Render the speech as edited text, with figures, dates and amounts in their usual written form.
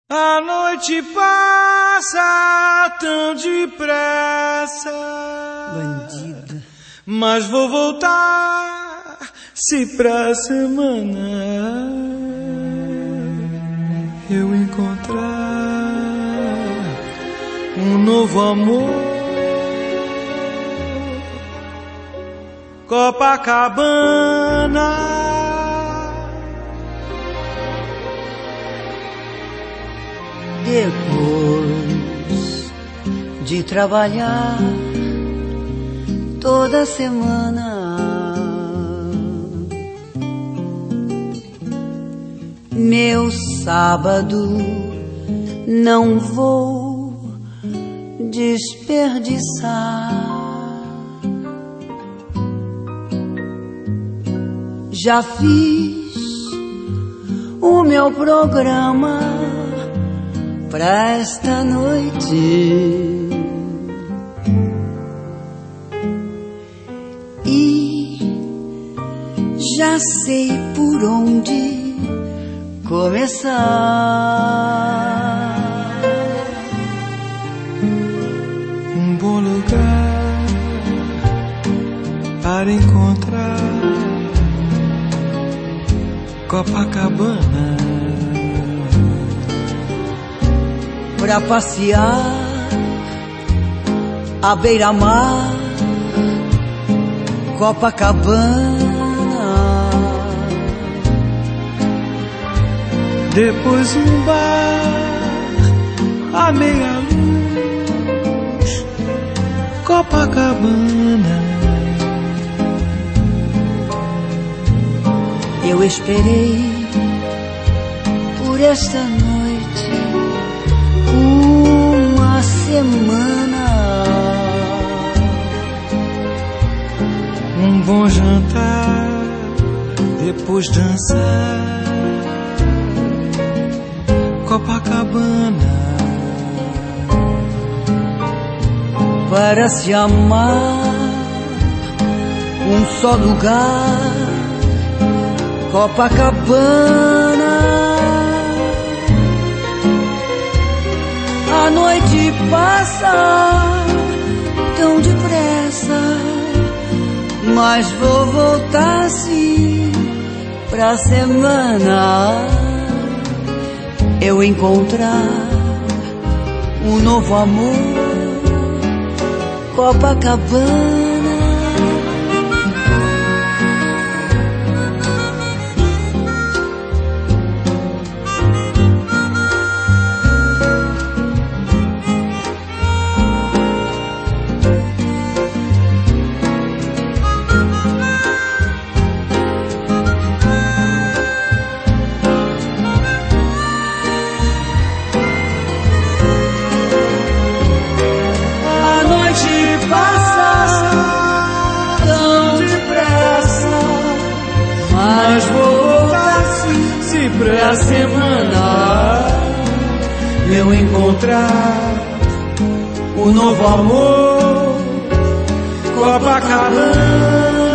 A noite passa tão depressa, bandida, mas vou voltar se pra semana eu encontrar um novo amor. Copacabana, depois de trabalhar toda semana, meu sábado não vou desperdiçar. Já fiz o meu programa pra esta noite e já sei por onde começar. Um bom lugar para encontrar Copacabana, pra passear à beira-mar. Copacabana, depois um bar à meia-luz. Copacabana, eu esperei por esta noite uma semana. Um bom jantar, depois dançar. Copacabana, para se amar, um só lugar. Copacabana, a noite passa tão depressa, mas vou voltar sim pra semana eu encontrar um novo amor. Copacabana, mas vou voltar se pra semana eu encontrar um novo amor. Copacabana.